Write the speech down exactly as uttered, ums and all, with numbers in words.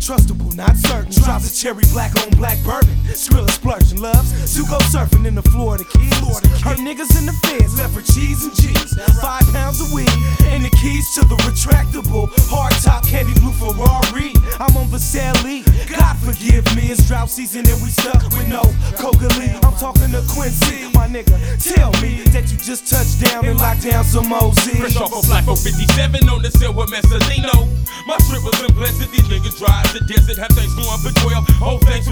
trustable, not certain. Drives a cherry black on black bourbon. Skrilla splurging, loves to go surfing in the Florida Keys. Her niggas in the feds left for cheese and G's. Five pounds of weed and the keys to the retractable hard top candy blue Ferrari. I'm on Versailles. God forgive me, it's drought season and we stuck with no Coca-Cola. I'm talking to Quincy, my nigga. Tell me that you just touched down and locked down some O Z. Fresh off a Black four fifty-seven on the cell with Messalino. My trip was unpleasant. These niggas drive the desert, have things going for twelve. Whole things